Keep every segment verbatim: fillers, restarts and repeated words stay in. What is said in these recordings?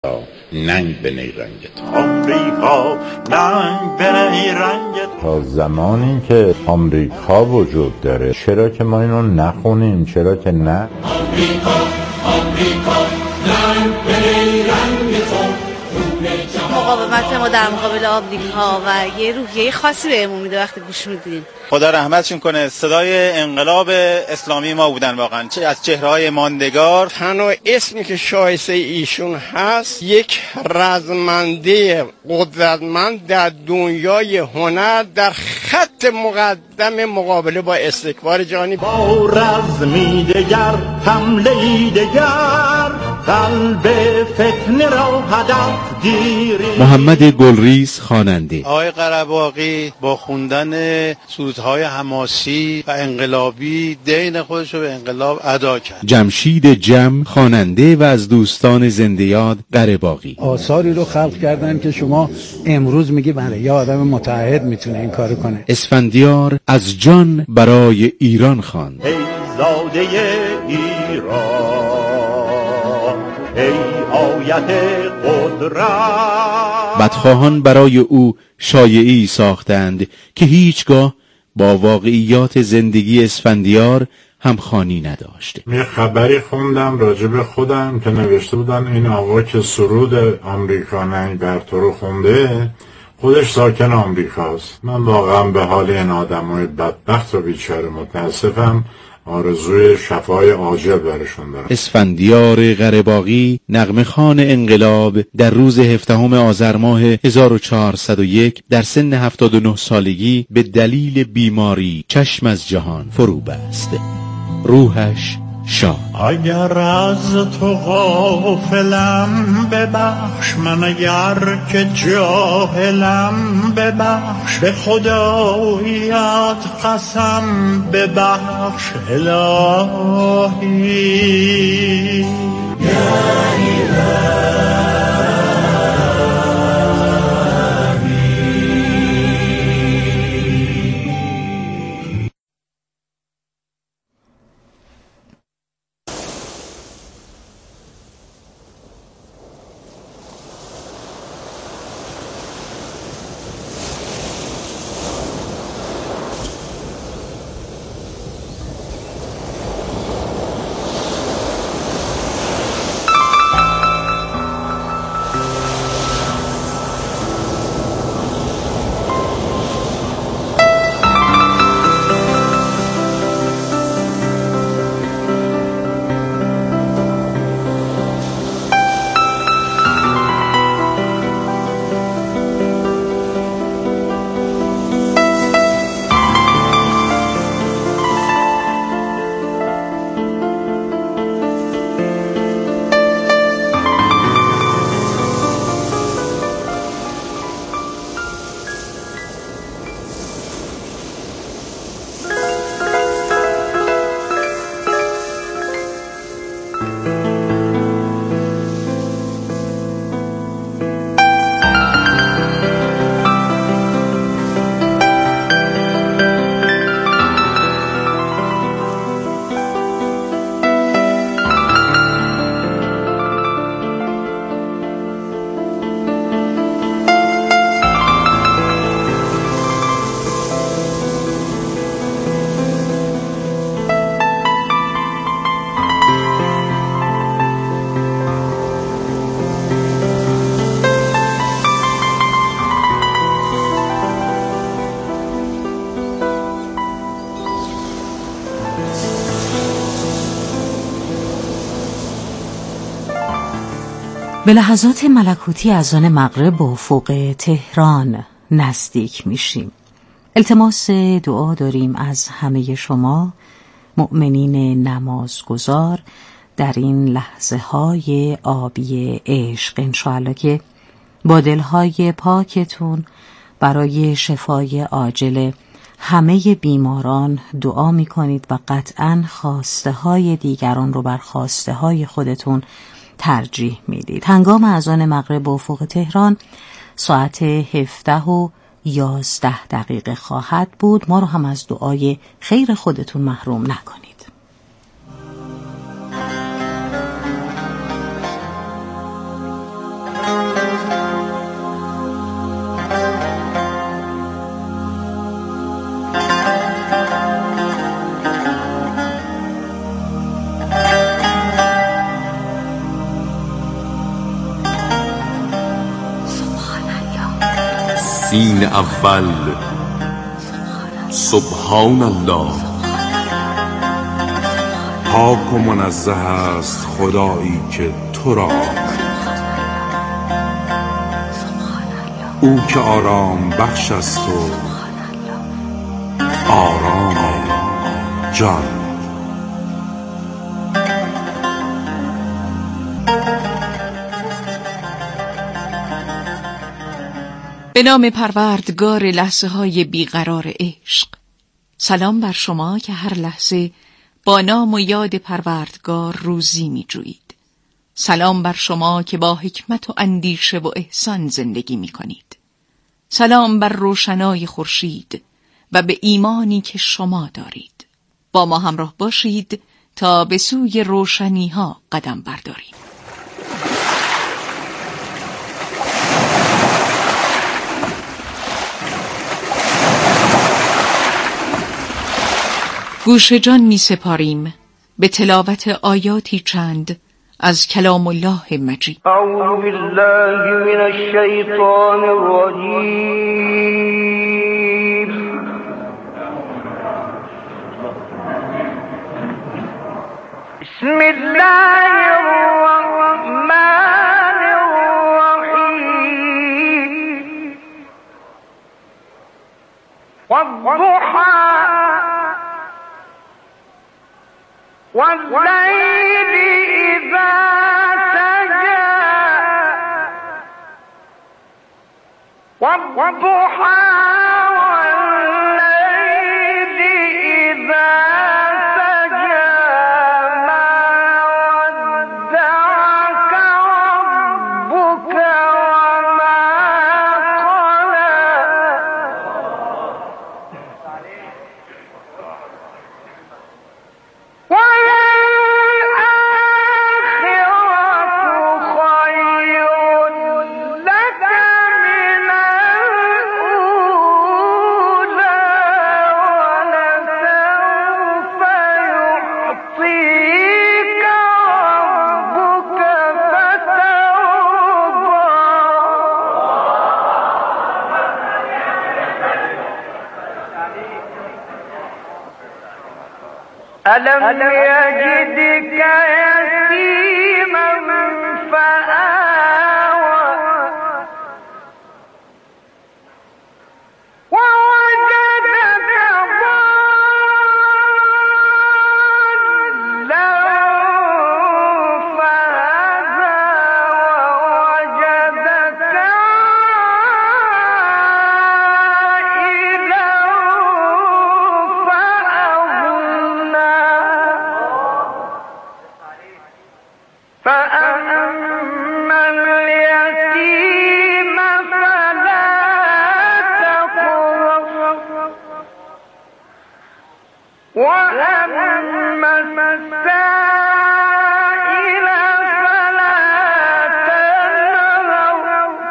ننگ به نیرنگت. آمریکا ننگ به نیرنگت. تا زمانی که آمریکا وجود داره چرا که ما اینو نخونیم؟ چرا که نه؟ آمریکا آمریکا ننگ به نیرنگت. مقاومت ما در مقابل آمریکا و یه روحیه خاصی بهمون میده وقتی گوش میدیم. خدا رحمتشون کنه. صدای انقلاب اسلامی ما بودن واقعا، چه از چهره‌های ماندگار. تنها اسمی که شایسته ایشون هست یک رزمنده قدرتمند در دنیای هنر در خط مقدم مقابله با استکبار جهانی. با رزمی دگر حمله دگر قلب فتنه را هدف گیری. محمد گلریز خواننده. آقای قره‌باغی با خوندن سرودهای حماسی و انقلابی دین خودش رو به انقلاب ادا کرد. جمشید جم خواننده و از دوستان زنده یاد قره‌باغی. آثاری رو خلق کردن که شما امروز میگی بله یه آدم متعهد میتونه این کارو کنه. اسفندیار از جان برای ایران خواند. ای زاده ایران ای آیت قدرت. بدخواهان برای او شایعی ساختند که هیچگاه با واقعیات زندگی اسفندیار همخوانی نداشته. یه خبری خوندم راجع به خودم که نوشته بودن این آقا که سرود آمریکا ننگ بر تو رو خونده خودش ساکن آمریکاست. من واقعا به حال این آدمای بدبخت و بیچاره متاسفم. آرزوی شفای عاجل برشون دارم. اسفندیار قره‌باغی نغمه خوان انقلاب در روز هفدهم آذر ماه هزار و چهارصد و یک در سن هفتاد و نه سالگی به دلیل بیماری چشم از جهان فرو بست. روحش شاد. اگر از تو غافلم ببخش، من اگر که جاهلم ببخش، به خداییت قسم ببخش الهی. به لحظات ملکوتی اذان مغرب به افق تهران نزدیک میشیم. التماس دعا داریم از همه شما مؤمنین نمازگزار در این لحظه های آبی عشق، انشاءالله که با دلهای پاکتون برای شفای عاجل همه بیماران دعا می کنید و قطعاً خواسته های دیگران رو بر خواسته های خودتون ترجیح میدید. هنگام اذان مغرب به افق تهران ساعت هفده و یازده دقیقه خواهد بود. ما رو هم از دعای خیر خودتون محروم نکنید. سین اول سبحان الله. پاک و منزه است خدایی که تو را آفرید. او که آرام بخش است و آرام جان. به نام پروردگار لحظه های بیقرار عشق. سلام بر شما که هر لحظه با نام و یاد پروردگار روزی می جویید. سلام بر شما که با حکمت و اندیشه و احسان زندگی می کنید. سلام بر روشنای خورشید و به ایمانی که شما دارید. با ما همراه باشید تا به سوی روشنی ها قدم برداریم. گوش جان می سپاریم به تلاوت آیاتی چند از کلام الله مجید. اعوذ بالله من الشیطان الرجیم. بسم الله الرحمن الرحیم. والضحى والليل إذا سجى والضحى والليل إذا سجى ما ودعك ربك وما قلى ألم يجدك يتيما فآوى ووجدك ضالا فهدى ووجدك عائلا فأغنى فأما اليتيم فلا تقهر وأما السائل فلا تنهر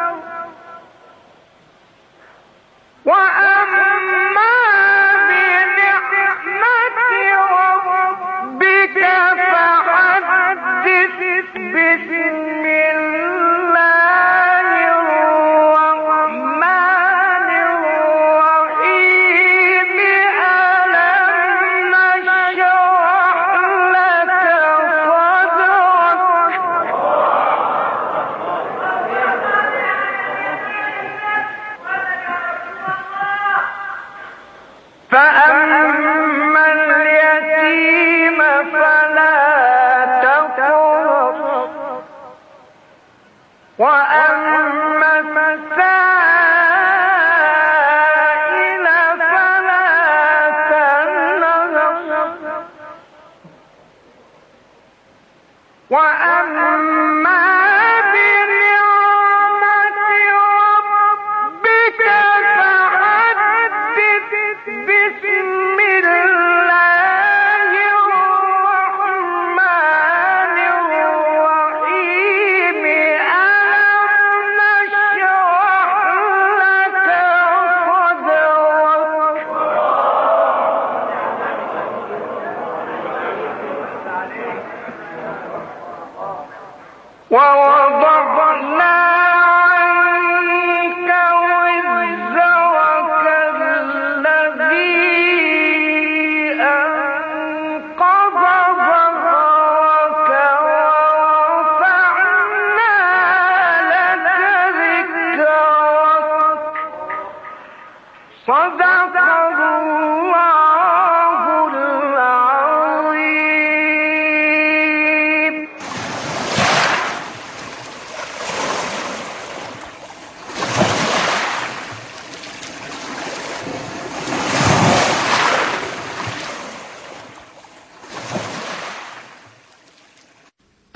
وأما بنعمة ربك فحدث. بسم الله الرحمن الرحيم. ألم نشرح لك صدرك فأما اليتيم فلا تقهر وأما السائل فلا تنهر وأما بنعمة ربك فحدث. بسم الله الرحمن الرحيم. ألم نشرح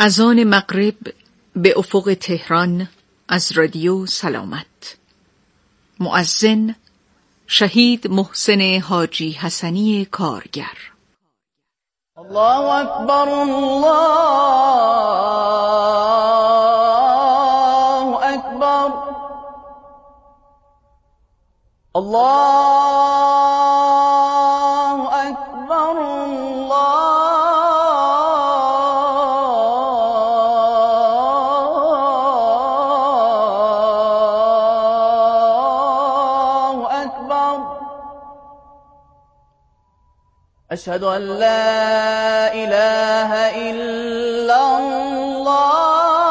اذان مغرب به افق تهران از رادیو سلامت. مؤذن شهید محسن حاجی حسنی کارگر. الله اکبر، الله اکبر، الله اکبر، الله اکبر. اشهد ان لا اله الا الله.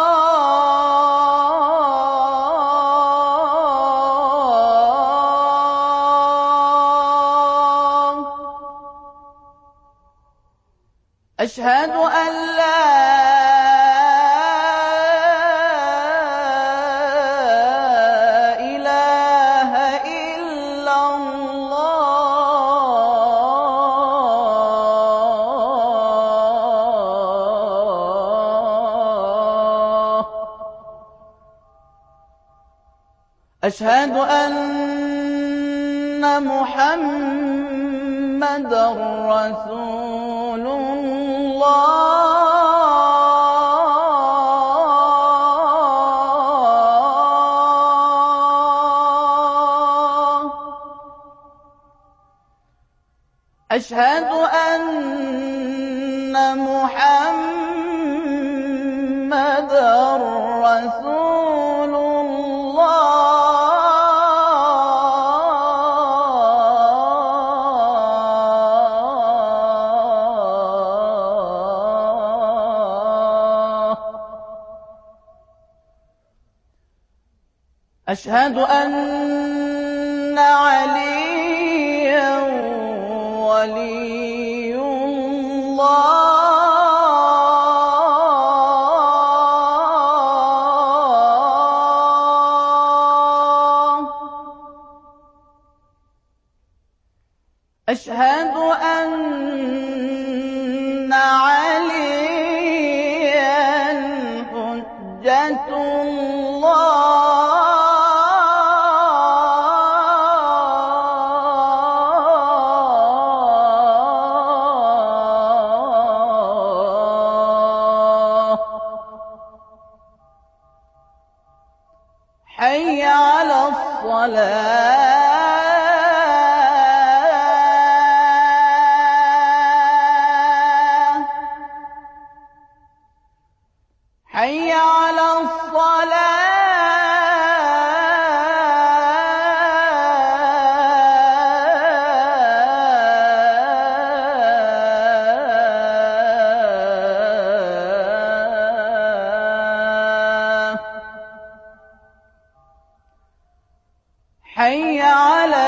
أشهد أن لا إله إلا الله. أشهد أن محمدًا رسول الله. أشهد أن محمدًا رسول أشهد أن عليا ولي الله. أشهد أن عليا حجة الله. حي على الصلاة. حي على الصلاة. حي على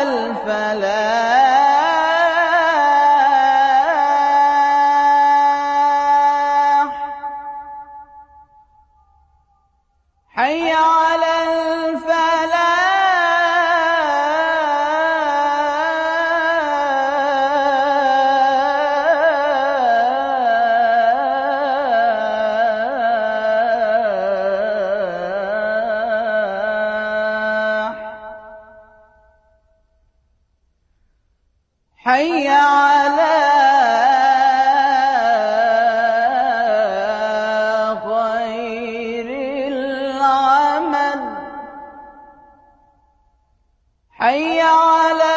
الفلاح. حي على الفلاح. حي على خير العمل. حي على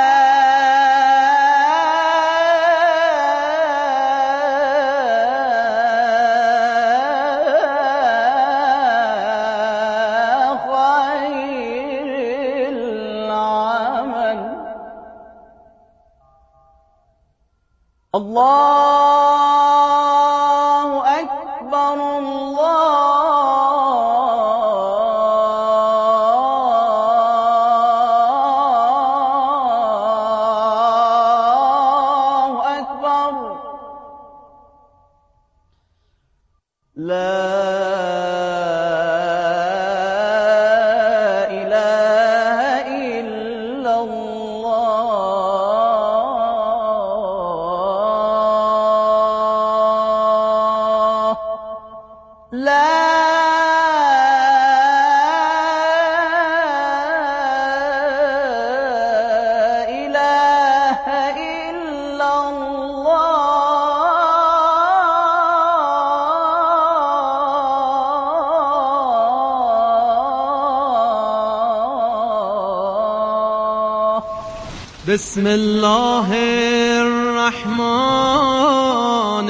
خير العمل. الله أكبر، الله أكبر. لا إله إلا الله. بسم الله الرحمن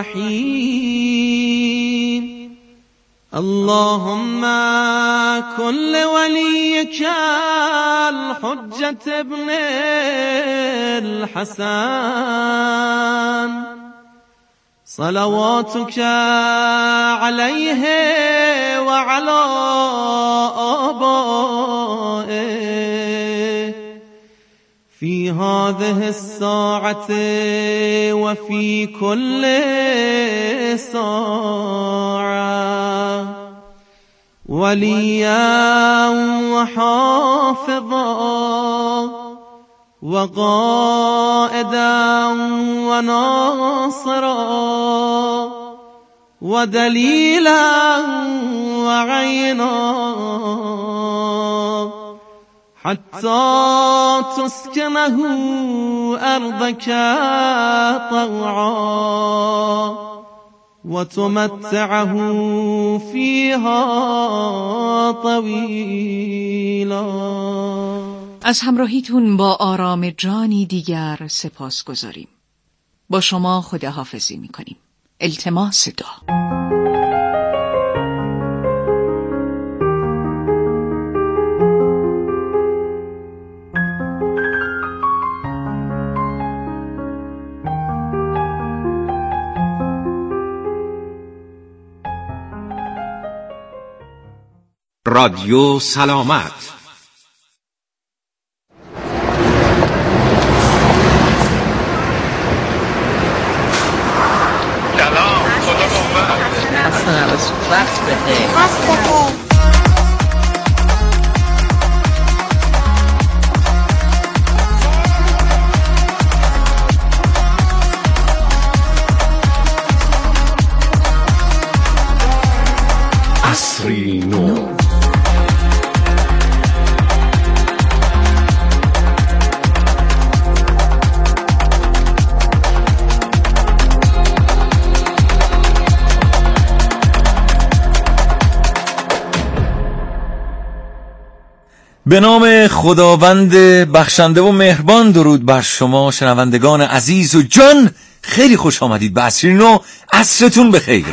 الرحیم اللهم كن وليك الحجة ابن الحسن صلواتك عليه وعلى آبائه في هذه الساعة وفي كل ساعة وليا وحافظا وقائدا وناصرا ودليلا وعينا حتى تسكنه أرضك طوعا وتمتعه فيها طويلا. از همراهیتون با آرام جانی دیگر سپاس گذاریم. با شما خداحافظی میکنیم. التماس دعا. رادیو سلامت. سلام، خدا قوت. اصلا وقت بخیر. وقت بخیر. عصری نو. به نام خداوند بخشنده و مهربان. درود بر شما شنوندگان عزیز و جان، خیلی خوش آمدید به عصری نو. عصرتون بخیر.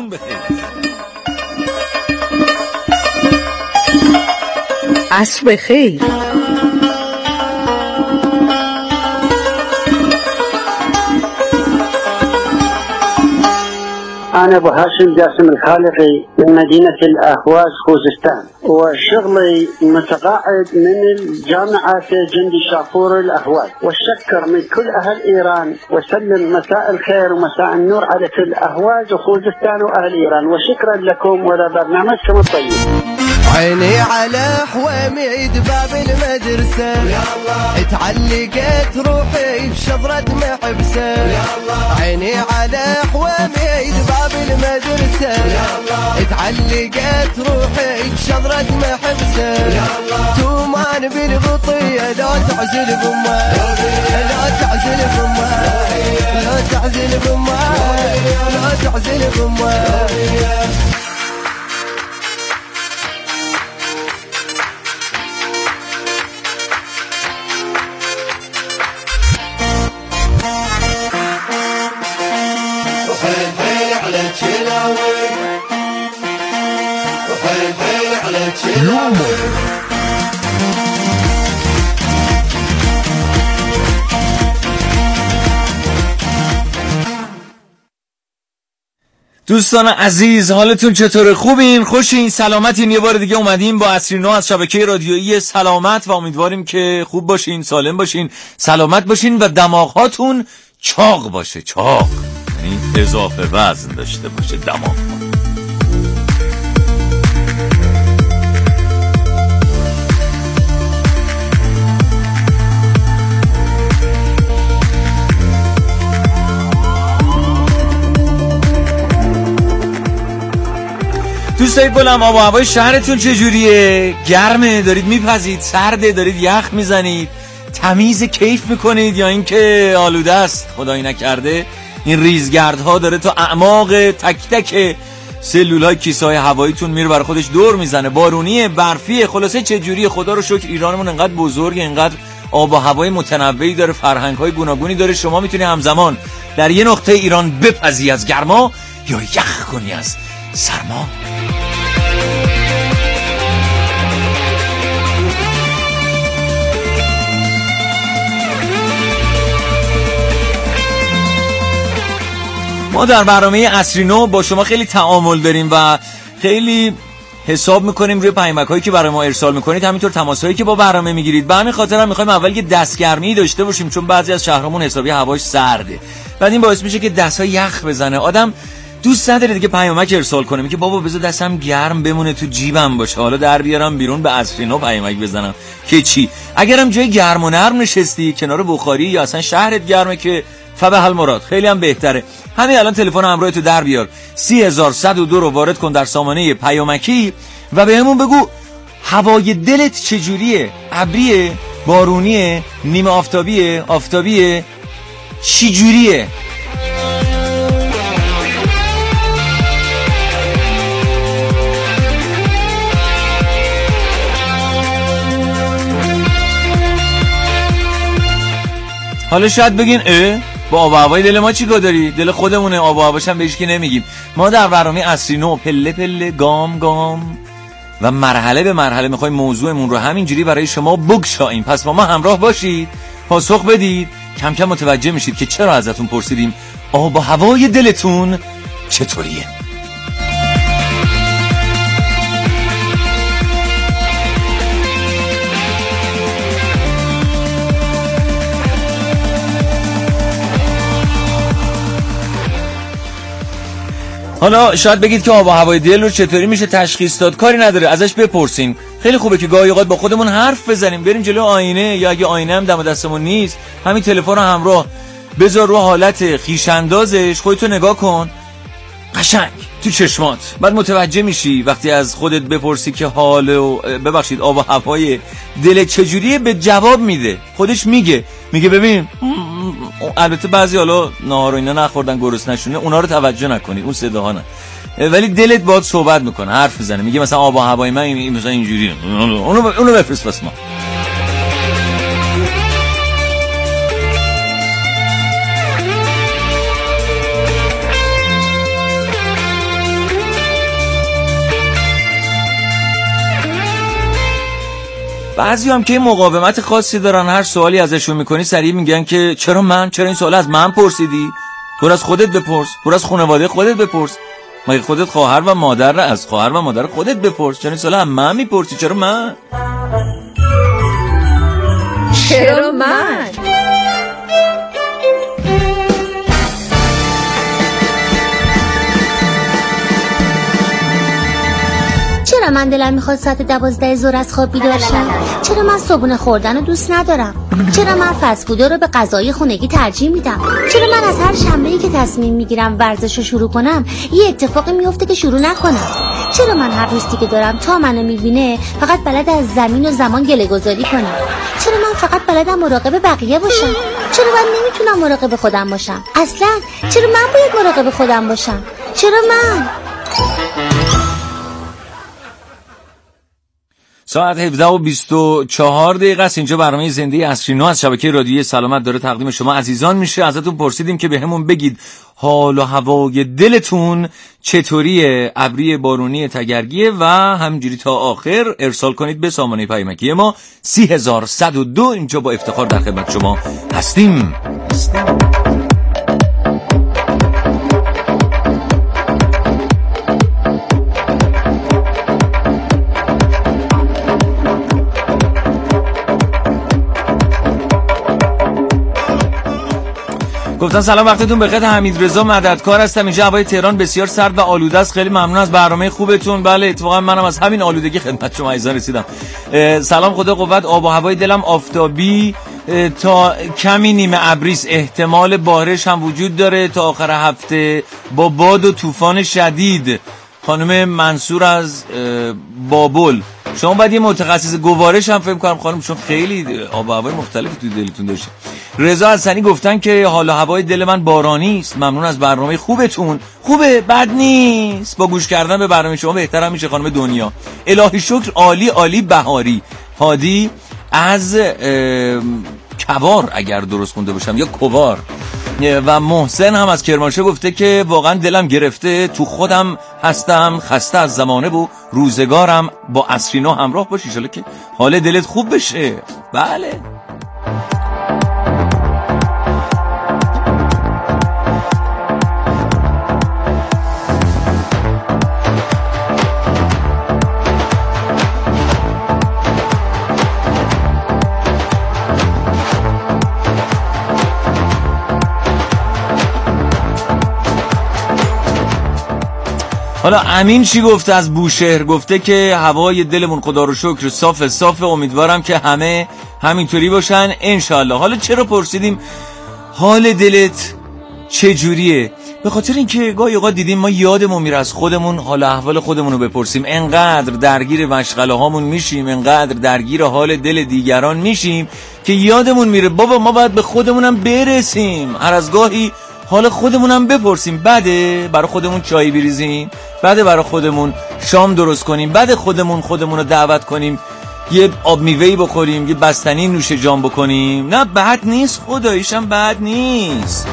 عصر بخیر. أنا أبو هاشم جاسم الخالقي من مدينة الأهواز خوزستان، وشغلي متقاعد من الجامعة في جندي شافور الأهواز، والشكر من كل أهل إيران، وسلم مساء الخير ومساء النور على كل أهواز وخوزستان وأهل إيران، وشكرا لكم ولبرنامجكم الطيب. عيني على حواميد باب المدرسة اتعلقت روحي بشظرة محبسة. عيني على حواميد باب المدرسة اتعلقت روحي بشظرة محبسة. تومان بالغطية لا تعزل بما لا تعزل بما لا تعزل بما لا تعزل بما. دوستان عزیز، حالتون چطوره؟ خوبین؟ خوشین؟ سلامتین؟ یه بار دیگه اومدیم با عصری نو از شبکه رادیویی سلامت و امیدواریم که خوب باشین، سالم باشین، سلامت باشین و دماغاتون چاق باشه. چاق یعنی اضافه وزن داشته باشه دماغ. دوستای گلم، آب و هوای شهرتون چجوریه؟ گرمه؟ دارید میپزید؟ سرده؟ دارید یخ میزنید؟ تمیز کیف میکنید یا اینکه آلوده است؟ خدایی نکرده این ریزگردها داره تا اعماق تک تک سلولای کیسه‌های هواییتون میره برای خودش دور میزنه. بارونیه، برفیه، خلاصه چجوریه؟ خدا رو شکر ایرانمون انقدر بزرگه، انقدر آب و هوای متنوعی داره، فرهنگ‌های گوناگونی داره. شما میتونی همزمان در یه نقطه ایران بپزی از گرما یا یخ کنی از سرما. ما در برنامه عصری نو با شما خیلی تعامل داریم و خیلی حساب میکنیم روی پیامک‌هایی که برای ما ارسال میکنید، همینطور تماس‌هایی که با برنامه میگیرید. به همین خاطر هم میخوایم اول یه دستگرمی داشته باشیم، چون بعضی از شهرامون حسابی هواش سرده. بعد این باعث میشه که دست‌ها یخ بزنه. آدم دوست نداره دیگه پیامک ارسال کنه، میگه بابا بذار دستم گرم بمونه تو جیبم باشه، حالا در بیارم بیرون به عصری نو پیامک بزنم که چی. اگرم جای گرم و نرم نشستی کنار بخاری یا اصلا شهرت گرمه که فبه المراد، خیلی هم بهتره. همین الان تلفن همراه تو در بیار، سی هزار و صد و دو رو وارد کن در سامانه پیامکی و بهمون بگو هوای دلت چجوریه؟ ابریه، بارونیه، نیمه آفتابیه، آفتابیه، چی جوریه؟ حالا شاید بگین اه با آب و هوای دل ما چی کار داری؟ دل خودمونه، آب و هواش هم بهش که نمیگیم. ما در برنامه عصری نو پله پله گام گام و مرحله به مرحله میخوایم موضوعمون رو همینجوری برای شما بگشاییم. پس با ما همراه باشید، پاسخ بدید، کم کم متوجه میشید که چرا ازتون پرسیدیم آب و هوای دلتون چطوریه. حالا شاید بگید که آب و هوای دل رو چطوری میشه تشخیص داد؟ کاری نداره، ازش بپرسین. خیلی خوبه که گاهی اوقات با خودمون حرف بزنیم، بریم جلو آینه، یا اگه آینه هم دم دستمون نیست همین تلفن رو همراه بذار رو حالت خویش اندازش، خودتو نگاه کن قشنگ تو چشمات، بعد متوجه میشی وقتی از خودت بپرسی که حال و ببخشید آب و هوای دل چجوریه، به جواب میده، خودش میگه میگه ببین. البته بعضی حالا ناهار و اینا نخوردن گرسنه نشونه، اونا رو توجه نکنید، اون صداها نه، ولی دلت باهات صحبت میکنه، حرف میزنه، میگه مثلا آب و هوای من این مثلا اینجوریه، اونو اونو بفرست واسه ما. بعضی هم که مقاومت خاصی دارن، هر سوالی ازشون میکنی سریع میگن که چرا من؟ چرا این سوال از من پرسیدی؟ برو از خودت بپرس، برو از خانواده خودت بپرس، مگه خودت خواهر و مادر را از خواهر و مادر خودت بپرس، چرا این سوال از من میپرسی؟ چرا من؟ چرا من؟ چرا من دلم میخواد ساعت دوازده ظهر از خواب بیدار شم؟ چرا من صبحونه خوردن رو دوست ندارم؟ چرا من فست فود رو به غذای خونگی ترجیح میدم؟ چرا من از هر شنبه‌ای که تصمیم میگیرم ورزش رو شروع کنم یه اتفاقی میفته که شروع نکنم؟ چرا من هر روزی که دارم تا منو میبینه فقط بلد از زمین و زمان گله گذاری کنم؟ چرا من فقط بلدم مراقب بقیه باشم؟ چرا من نمیتونم مراقب خودم باشم؟ اصلا چرا من باید مراقب خودم باشم؟ چرا من؟ ساعت هفده و بیست و چهار دقیقه است. اینجا برنامه زنده عصری نو از شبکه رادیویی سلامت داره تقدیم شما عزیزان میشه. ازتون پرسیدیم که به همون بگید حال و هوای دلتون چطوریه؟ ابری، بارونی، تگرگیه؟ و همینجوری تا آخر ارسال کنید به سامانه پیامکی ما سی هزار و صد و دو. اینجا با افتخار در خدمت شما هستیم, هستیم. گفتن سلام وقتتون بخیر، حمید رضا مددکار هستم. اینجا هوای تهران بسیار سرد و آلوده است. خیلی ممنون از برنامه خوبتون. بله اتفاقا منم از همین آلودگی خدمت شما عزیزان رسیدم. سلام، خدا قوت. آب و هوای دلم آفتابی تا کمی نیمه ابریس، احتمال بارش هم وجود داره تا آخر هفته با باد و طوفان شدید. خانم منصور از بابل، شما باید یه متخصص گوارش هم فکر کنم خانم، چون خیلی آب و هوای مختلفی توی دلتون داشته. رضا حسنی گفتن که حال و هوای دل من بارانی است. ممنون از برنامه خوبتون. خوبه، بد نیست، با گوش کردن به برنامه شما بهتر هم میشه. خانم دنیا، الهی شکر، عالی عالی، بهاری. هادی از کوار اگر درست خونده باشم یا کوار. و محسن هم از کرمانشاه گفته که واقعا دلم گرفته، تو خودم هستم خسته از زمانه و روزگارم، با اسرینا همراه باشی ان شاءالله که حال دلت خوب بشه. بله حالا امین چی گفته از بوشهر؟ گفته که هوای دلمون خدا رو شکر صاف صاف، امیدوارم که همه همینطوری باشن انشالله. حالا چرا پرسیدیم حال دلت چجوریه؟ به خاطر اینکه گاهی اوقات دیدیم ما یادمون میره از خودمون حال احوال خودمون رو بپرسیم، انقدر درگیر مشغله هامون میشیم، انقدر درگیر حال دل دیگران میشیم که یادمون میره بابا ما باید به خودمونم برسیم، هر از گاهی حال خودمونم بپرسیم. بده برای خودمون چای بریزیم، بده برای خودمون شام درست کنیم، بده خودمون خودمون رو دعوت کنیم یه آب میوه‌ای بخوریم، یه بستنی نوش جان بکنیم. نه بد نیست، خداییشم بد نیست.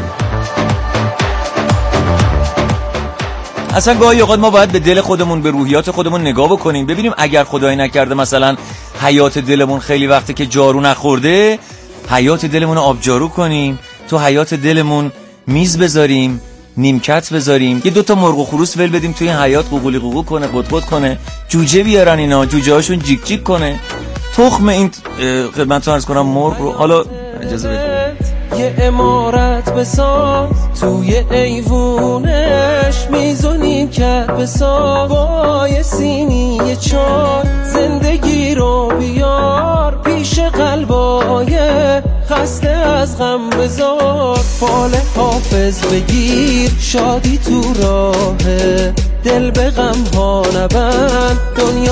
اصلا گاهی اوقات ما باید به دل خودمون، به روحیات خودمون نگاه بکنیم، ببینیم اگر خدایی نکرده مثلا حیات دلمون خیلی وقته که جارو نخورده، حیات دلمون رو آبجارو کنیم، تو حیات دلمون میز بذاریم، نیمکت بذاریم، یه دوتا مرغ و خروس ول بدیم توی حیات قوقولی قوقو کنه، قطقط کنه، جوجه بیارن اینا، جوجه هاشون جیک جیک کنه، تخم این خدمتتون عرض کنم مرغ رو. حالا اجازه بدید یه امارت بساز توی ایوونش، میزونیم کرد بساز با یه سینی یه چای، زندگی رو بیار پیش قلبای خسته از غم بذار، فال حافظ بگیر شادی تو راهه، دل به غم ها نبند دنیا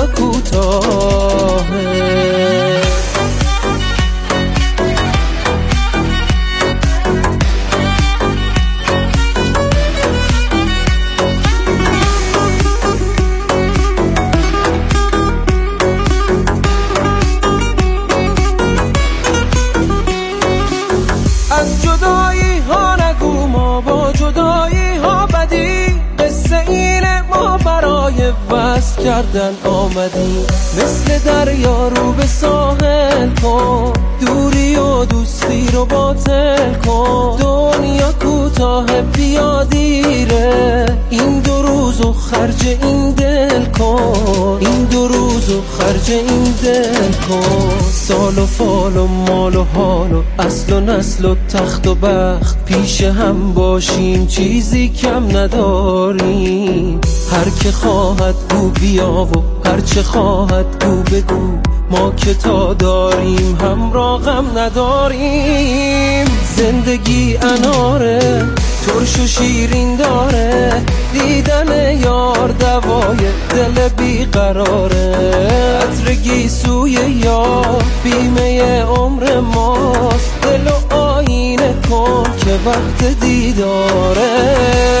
کوتاهه. از جدایی ها نگو ما با جدایی ها بدی، قصه اینه ما برای وصل کردن آمدیم، مثل دریا رو به ساحل کن، دوری و دوستی رو باطل کن، دنیا کوتاه بیا دیره، این دو روزو خرج این دل کن، این دو روزو خرج این دل کن، سال و فال و مال و حال و اصل و نسل و تخت و بخت پیش هم باشیم، چیزی کم نداریم، هر که خواهد گو بیا و هر چه خواهد گو بگو، ما که تا داریم همراه غم نداریم. زندگی اناره ترش و شیرین داره، دیدن یار دوای دل بیقراره، عطر گیسوی یار بیمه عمر ماست، دل و آینه کن که وقت دیداره.